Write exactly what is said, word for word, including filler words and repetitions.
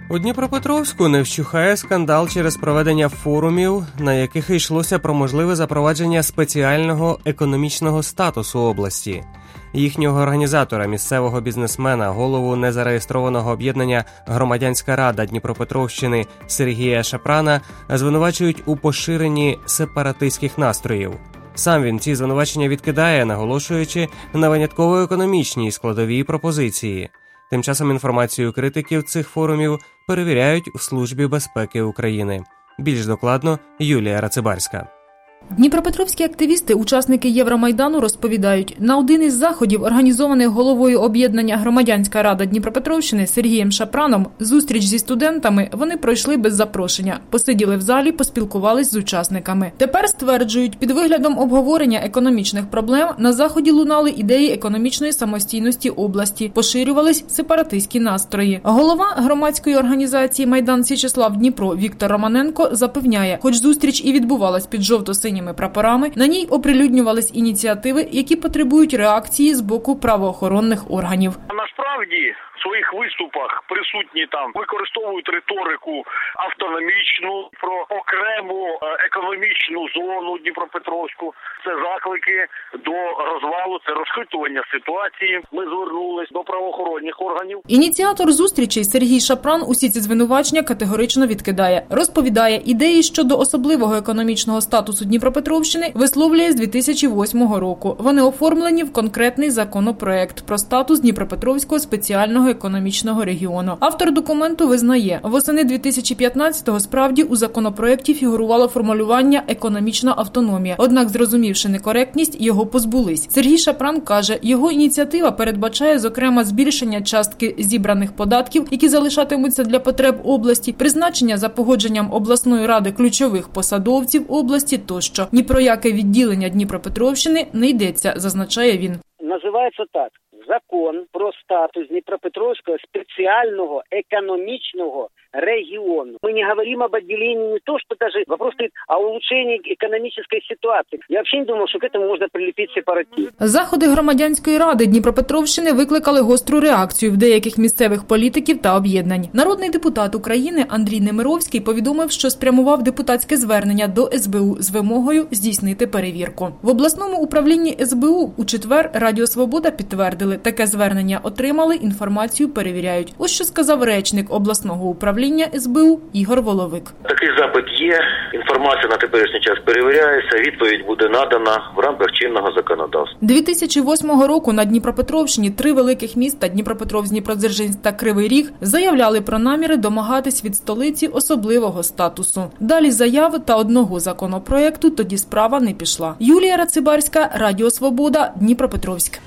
У Дніпропетровську не вщухає скандал через проведення форумів, на яких йшлося про можливе запровадження спеціального економічного статусу області. Їхнього організатора, місцевого бізнесмена, голову незареєстрованого об'єднання «Громадянська рада Дніпропетровщини» Сергія Шапрана звинувачують у поширенні сепаратистських настроїв. Сам він ці звинувачення відкидає, наголошуючи на винятково економічній складовій пропозиції. Тим часом інформацію критиків цих форумів перевіряють у Службі безпеки України. Більш докладно Юлія Рацибарська. Дніпропетровські активісти, учасники Євромайдану, розповідають, на один із заходів, організованих головою об'єднання «Громадянська рада Дніпропетровщини» Сергієм Шапраном, зустріч зі студентами вони пройшли без запрошення. Посиділи в залі, поспілкувались з учасниками. Тепер, стверджують, під виглядом обговорення економічних проблем на заході лунали ідеї економічної самостійності області, поширювались сепаратистські настрої. Голова громадської організації «Майдан Січеслав Дніпро» Віктор Романенко запевняє, хоч зустріч і відбувалась під жовто-синіми прапорами, на ній оприлюднювались ініціативи, які потребують реакції з боку правоохоронних органів. Насправді, в своїх виступах присутні там використовують риторику автономічну, про окрему економічну зону Дніпропетровську. Це заклики до розвалу, це розхитування ситуації. Ми звернулись до правоохоронних органів. Ініціатор зустрічей Сергій Шапран усі ці звинувачення категорично відкидає. Розповідає, ідеї щодо особливого економічного статусу Дніпропетровщини висловлює з дві тисячі восьмого року. Вони оформлені в конкретний законопроект про статус Дніпропетровського спеціального економічного регіону. Автор документу визнає, восени дві тисячі п'ятнадцятого справді у законопроекті фігурувало формулювання «економічна автономія». Однак, зрозумівши некоректність, його позбулись. Сергій Шапран каже, його ініціатива передбачає, зокрема, збільшення частки зібраних податків, які залишатимуться для потреб області, призначення за погодженням обласної ради ключових посадовців області тощо. Ні про яке відділення Дніпропетровщини не йдеться, зазначає він. Називається так. Закон про статус Дніпропетровського спеціального економічного региону. Мы не говорим об отделении не то, что даже вопрос стоит о улучшении экономической ситуации. Я вообще не думал, что к этому можно прилепить сепаратизм. Заходи Громадянської ради Дніпропетровщини викликали гостру реакцію в деяких місцевих політиків та об'єднань. Народний депутат України Андрій Немировський повідомив, що спрямував депутатське звернення до ес бе у з вимогою здійснити перевірку. В обласному управлінні ес бе у у четвер Радіо Свобода підтвердили, таке звернення отримали, інформацію перевіряють. Ось що сказав речник обласного управління ес бе у Ігор Воловик. Такий запит є, інформація на теперішній час перевіряється, відповідь буде надана в рамках чинного законодавства. дві тисячі восьмого року на Дніпропетровщині три великих міста – Дніпропетровськ, Дніпродзержинськ та Кривий Ріг – заявляли про наміри домагатись від столиці особливого статусу. Далі заяви та одного законопроекту тоді справа не пішла. Юлія Рацибарська, Радіо Свобода, Дніпропетровськ.